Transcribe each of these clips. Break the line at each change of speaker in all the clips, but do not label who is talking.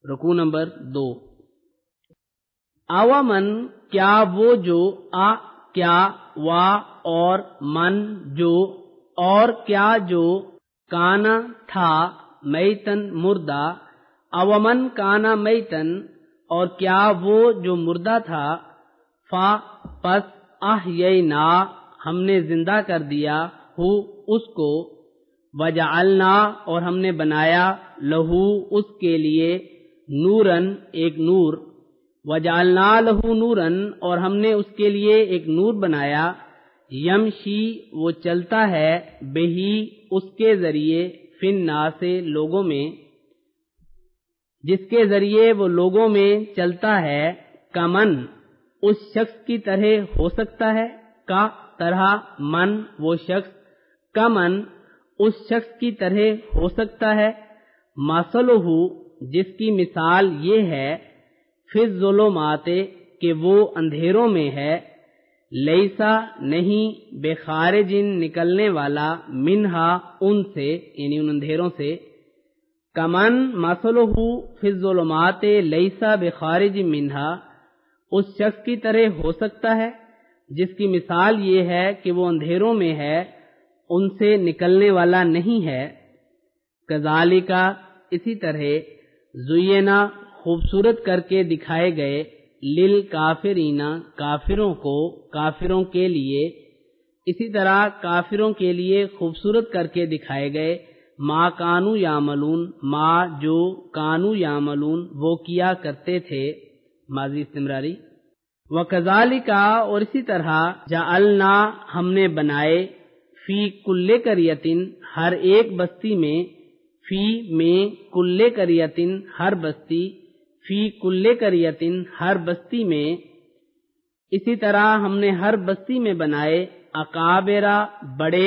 رکوع نمبر 2۔ اومن کیا وہ جو، کیا، وا اور من جو، اور کیا جو، کانا تھا، میتن مردہ، اومن کانا میتن اور کیا وہ جو مردہ تھا، پس احیینا ہم نے زندہ کر دیا ہو اس کو، وجعلنا اور ہم نے بنایا لہو اس کے لیے، نورن ایک نور، وجعلنا لہو نورن اور ہم نے اس کے لیے ایک نور بنایا، یمشی وہ چلتا ہے، بہی اس کے ذریعے، فی الناس لوگوں میں، جس کے ذریعے وہ لوگوں میں چلتا ہے، کمن اس شخص کی طرح ہو سکتا ہے، کا طرح، من وہ شخص، کمن اس شخص کی طرح ہو سکتا ہے، مثلہ جس کی مثال یہ ہے، فی الظلمات کہ وہ اندھیروں میں ہے، لیسا نہیں، بخارج نکلنے والا، منہا ان سے یعنی ان اندھیروں سے، کمن مثلہ فی الظلمات لیسا بخارج منہا اس شخص کی طرح ہو سکتا ہے جس کی مثال یہ ہے کہ وہ اندھیروں میں ہے، ان سے نکلنے والا نہیں ہے، کذالک اسی طرح، زینا خوبصورت کر کے دکھائے گئے، للکافرین کافروں کو، کافروں کے لیے، اسی طرح کافروں کے لیے خوبصورت کر کے دکھائے گئے، ما کانوا یعملون ما جو کانوا یعملون وہ کیا کرتے تھے، ماضی استمراری، وکذالک اور اسی طرح، جعلنا ہم نے بنائے، فی کل قریۃ ہر ایک بستی میں، فی میں، کل قریۃ ہر بستی، فی کل قریۃ ہر بستی میں، اسی طرح ہم نے ہر بستی میں بنائے، اکابرا بڑے،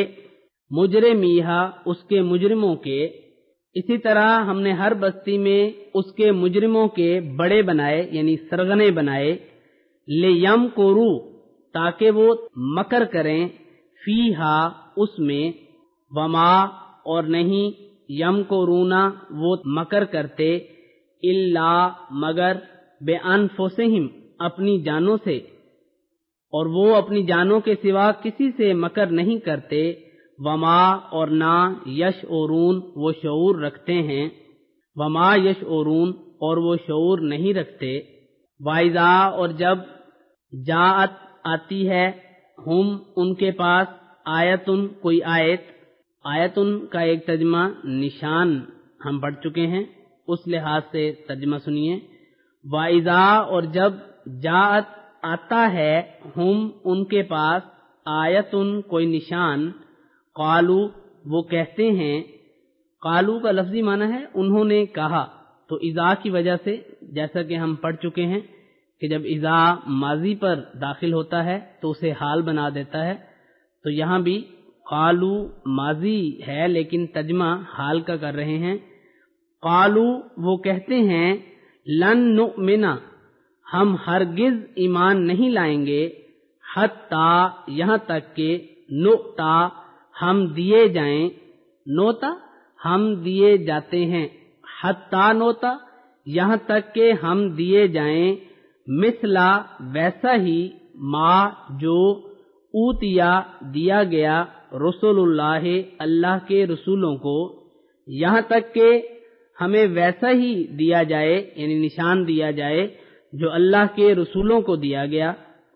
مجرمیہا اس کے مجرموں کے، اسی طرح ہم نے ہر بستی میں اس کے مجرموں کے بڑے بنائے یعنی سرغنے بنائے، لیمکروا تاکہ وہ مکر کریں، فیہا اس میں، وما اور نہیں، یمکرون وہ مکر کرتے، الا مگر، بانفسہم اپنی جانوں سے، اور وہ اپنی جانوں کے سوا کسی سے مکر نہیں کرتے، وما اور نہ، یشعرون وہ شعور رکھتے ہیں، وما یشعرون اور وہ شعور نہیں رکھتے، وَإِذَا اور جب، جاءت آتی ہے، ہم ان کے پاس، آیتن کوئی آیت، آیتن کا ایک ترجمہ نشان ہم پڑھ چکے ہیں، اس لحاظ سے ترجمہ سنیے، وَإِذَا اور جب، جاءت آتا ہے، ہم ان کے پاس، آیتن کوئی نشان، قالو وہ کہتے ہیں، قالو کا لفظی معنی ہے انہوں نے کہا، تو اذا کی وجہ سے جیسا کہ ہم پڑھ چکے ہیں کہ جب اذا ماضی پر داخل ہوتا ہے تو اسے حال بنا دیتا ہے، تو یہاں بھی قالو ماضی ہے لیکن ترجمہ حال کا کر رہے ہیں، قالو وہ کہتے ہیں، لن نؤمن ہم ہرگز ایمان نہیں لائیں گے، حتی یہاں تک کہ، نؤتا ہم دیے جائیں، نوتا ہم دیے جاتے ہیں، حتی نوتا یہاں تک کہ ہم دیے جائیں، مثلا ویسا ہی، ما جو، اوتیا دیا گیا، رسول اللہ اللہ کے رسولوں کو، یہاں تک کہ ہمیں ویسا ہی دیا جائے یعنی نشان دیا جائے جو اللہ کے رسولوں کو دیا گیا،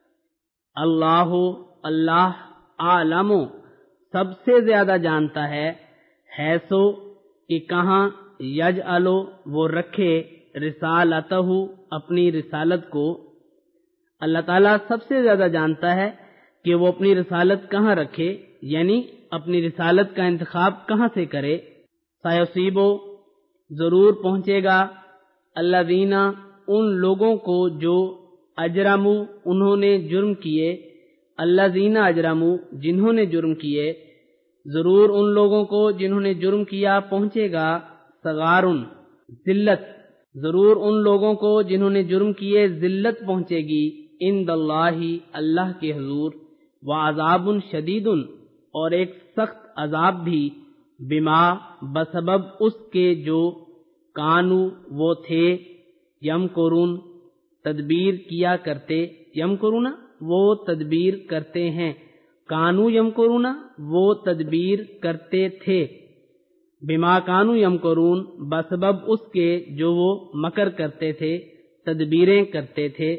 اللہ اللہ عالم سب سے زیادہ جانتا ہے، حیثو کہ کہاں، یجعلو وہ رکھے، رسالتہ اپنی رسالت کو، اللہ تعالیٰ سب سے زیادہ جانتا ہے کہ وہ اپنی رسالت کہاں رکھے، یعنی اپنی رسالت کا انتخاب کہاں سے کرے، سیصیبو ضرور پہنچے گا، الذین ان لوگوں کو جو، اجرموا انہوں نے جرم کیے، الذین اجرموا جنہوں نے جرم کیے، ضرور ان لوگوں کو جنہوں نے جرم کیا پہنچے گا، صغار ذلت، ضرور ان لوگوں کو جنہوں نے جرم کیے ذلت پہنچے گی، عند اللہ اللہ کے حضور، وعذاب شدید اور ایک سخت عذاب بھی، بما بسبب اس کے جو، کانو وہ تھے، یم قرون تدبیر کیا کرتے، یم قرونا وہ تدبیر کرتے ہیں، کانو یم قرونا وہ تدبیر کرتے تھے، بما کانو یم قرون بسبب اس کے جو وہ مکر کرتے تھے، تدبیریں کرتے تھے۔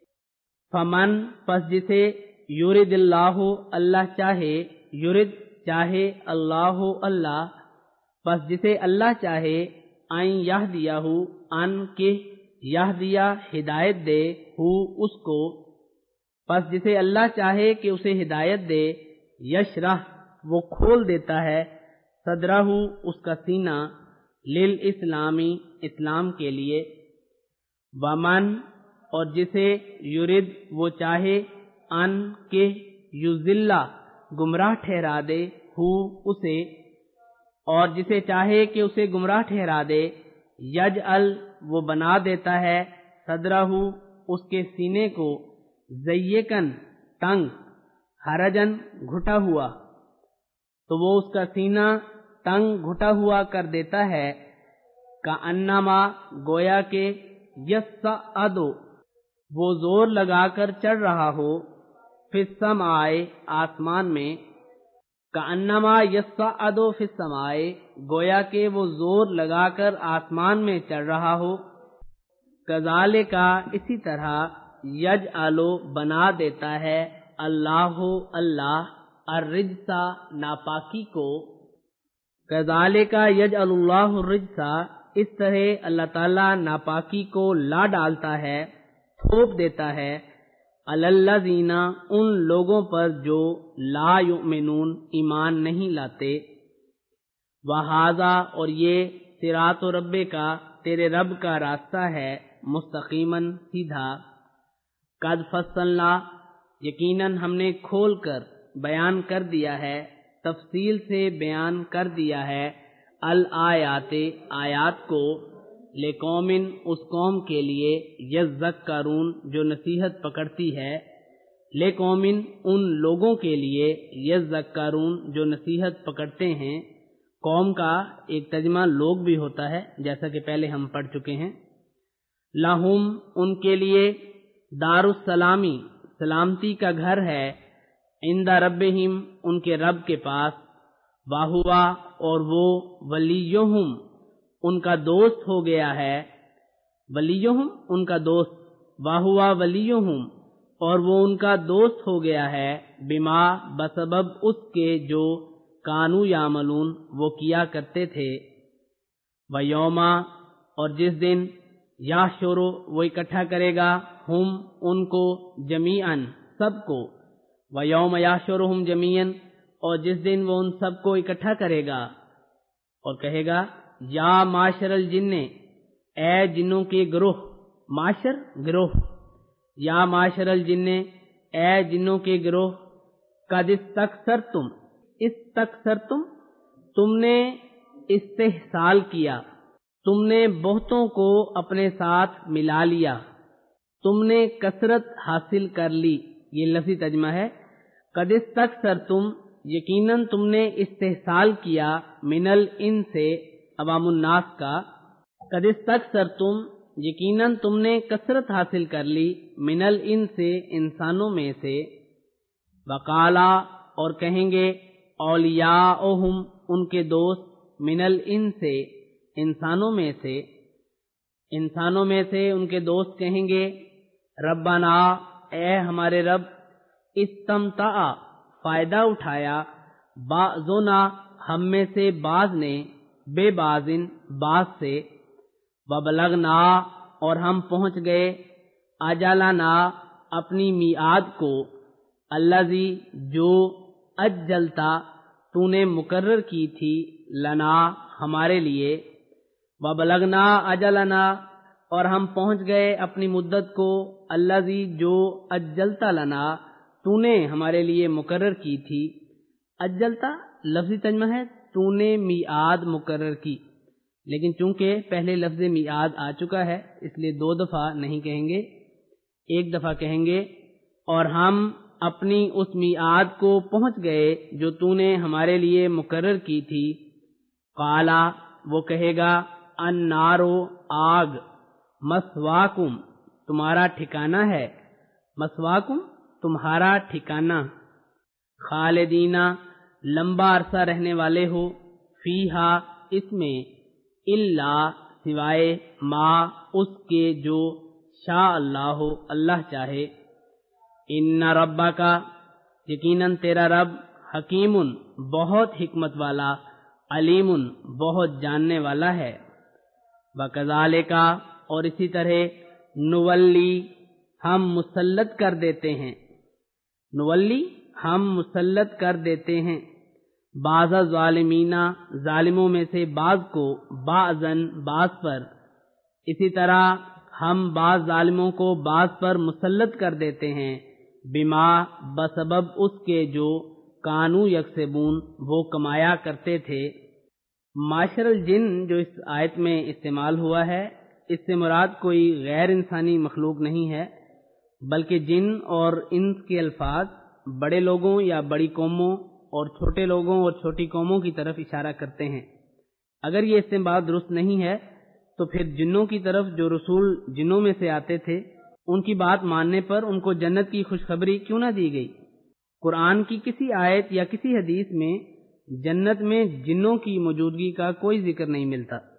فمن پس جسے یرد اللہ اللہ چاہے، یرد چاہے اللہ اللہ، پس جسے اللہ چاہے، ان یہدیہ ان کہ یہدیہ ہدایت دے، ہو اس کو، پس جسے اللہ چاہے کہ اسے ہدایت دے، یشرح وہ کھول دیتا ہے، صدرہ اس کا سینہ، للاسلامی اسلام کے لیے، ومن اور جسے یرد وہ چاہے، ان کہ یذلہ گمراہ ٹھہرا دے، ہو اسے، اور جسے چاہے کہ اسے گمراہ ٹھہرا دے، یجعل وہ بنا دیتا ہے، صدرہ اس کے سینے کو، ضیقاً تنگ، حرجن گھٹا ہوا، تو وہ اس کا سینہ تنگ گھٹا ہوا کر دیتا ہے، کانما گویا کہ یصعد وہ زور لگا کر چڑھ رہا ہو، فی السماء آسمان میں، کانما یصعد فی السماء گویا کہ وہ زور لگا کر آسمان میں چڑھ رہا ہو، کذالک اسی طرح، یجعل بنا دیتا ہے اللہ اللہ، الرجس ناپاکی کو، کذالک یجعل اللہ الرجس اس طرح اللہ تعالیٰ ناپاکی کو لا ڈالتا ہے، تھوپ دیتا ہے، علی الذین ان لوگوں پر جو لا یؤمنون ایمان نہیں لاتے، وہذا اور یہ صراط رب کا تیرے رب کا راستہ ہے، مستقیماً سیدھا، قد فصلنا یقیناً ہم نے کھول کر بیان کر دیا ہے، تفصیل سے بیان کر دیا ہے، الآیات آیات کو، لقوم اس قوم کے لیے، یذکرون جو نصیحت پکڑتی ہے، لقوم ان لوگوں کے لیے، یذکرون جو نصیحت پکڑتے ہیں، قوم کا ایک ترجمہ لوگ بھی ہوتا ہے، جیسا کہ پہلے ہم پڑھ چکے ہیں، لہم ان کے لیے، دار السلامی سلامتی کا گھر ہے، عند ربہم ان کے رب کے پاس، واہوا اور وہ، ولیہم ان کا دوست ہو گیا ہے، ولیہم ان کا دوست، واہوا ولیہم اور وہ ان کا دوست ہو گیا ہے، بما بسبب اس کے جو کانو یعملون وہ کیا کرتے تھے، ویوما اور جس دن، یحشر وہ اکٹھا کرے گا، ہم ان کو، جمیعاً سب کو، ویوم یحشرہم جمیعاً اور جس دن وہ ان سب کو اکٹھا کرے گا، اور کہے گا، یا معاشر الجن اے جنوں کے گروہ، معاشر گروہ، یا معاشر الجن اے جنوں کے گروہ، قد استکثرتم تم نے استحصال کیا، تم نے بہتوں کو اپنے ساتھ ملا لیا، تم نے کثرت حاصل کر لی، یہ لفظی ترجمہ ہے، قد استکثرتم یقیناً تم نے استحصال کیا، من الانس سے عوام الناس کا، قد استکثرتم یقیناً تم نے کثرت حاصل کر لی، من الانس سے انسانوں میں سے، وقالا اور کہیں گے، اولیاؤہم ان کے دوست، من الانس سے انسانوں میں سے ان کے دوست کہیں گے، ربنا اے ہمارے رب، استمتع فائدہ اٹھایا، بعضنا ہم میں سے بعض نے، بے بعضن بعض سے، وبلغنا اور ہم پہنچ گئے، اجلنا اپنی میعاد کو، الذی جو اجلتا تو نے مقرر کی تھی، لنا ہمارے لیے، وبلغنا اجلنا اور ہم پہنچ گئے اپنی مدت کو، الذی جو اجلتا لنا تو نے ہمارے لیے مقرر کی تھی، اجلتا لفظی ترجمہ ہے تو نے میعاد مقرر کی، لیکن چونکہ پہلے لفظ میعاد آ چکا ہے اس لیے دو دفعہ نہیں کہیں گے، ایک دفعہ کہیں گے، اور ہم اپنی اس میعاد کو پہنچ گئے جو تو نے ہمارے لیے مقرر کی تھی، قالا وہ کہے گا، अन्नारो आग, मस्वाकुम तुम्हारा ठिकाना है, मस्वाकुम तुम्हारा ठिकाना, खालिदीना लंबा अरसा रहने वाले हो, फीहा इसमें, इल्ला सिवाय, मा उसके जो, शा अल्लाह अल्लाह चाहे। इन्ना रब्बा का यकीनन तेरा रब, हकीमुन बहुत हिकमत वाला, अलीमुन बहुत जानने वाला है। वकज़ालिका और इसी तरह, नुवल्ली हम मुसल्लत कर देते हैं, नुवल्ली हम मुसल्लत कर देते हैं, बाज़ा ज़ालिमीना जालिमों में से बाज़ को, बाज़न बाज़ पर, इसी तरह हम बाज़ जालिमों को बाज़ पर मुसल्लत कर देते हैं, बिमा बसबब उसके जो, कानू यकसेबून वो कमाया करते थे। माशरल जिन जो इस आयत में इस्तेमाल हुआ है, इससे मुराद कोई गैर इंसानी मखलूक नहीं है, बल्कि जिन और इंस के अल्फाज बड़े लोगों या बड़ी कौमों और छोटे लोगों और छोटी कौमों की तरफ इशारा करते हैं। अगर ये इस्तेमाल दुरुस्त नहीं है तो फिर जिन्नों की तरफ जो रसूल जिन्नों में से आते थे, उनकी बात मानने पर उनको जन्नत की खुशखबरी क्यों न दी गई? कुरान की किसी आयत या किसी हदीस में जन्नत में जिन्नों की मौजूदगी का कोई जिक्र नहीं मिलता।